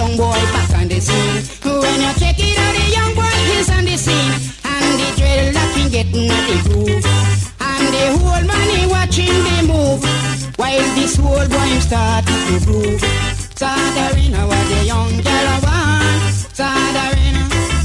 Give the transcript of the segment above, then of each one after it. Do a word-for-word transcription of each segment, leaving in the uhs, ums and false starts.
young boy back on the scene. When you check it out, the young boy is on the scene. And the dreadlock can get in the groove. And the whole man he watching the move. While this whole boy him start to groove. Sadarina what the young girl want. Sadarina.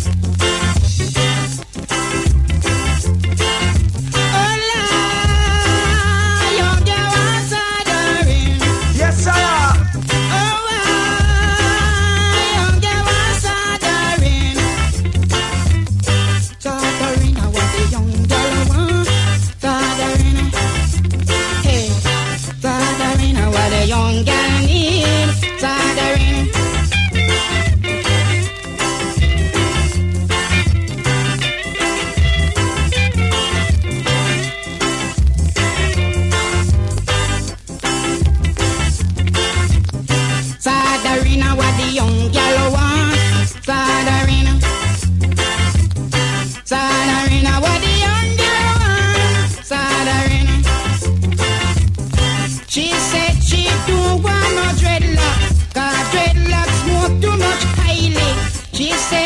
Young girl need Sadarina. Sadarina, what the young girl want. Sadarina. Sadarina, what the young girl want. Sadarina. She said she don't want no dreadlock, cause dreadlock smoke too much highly. She said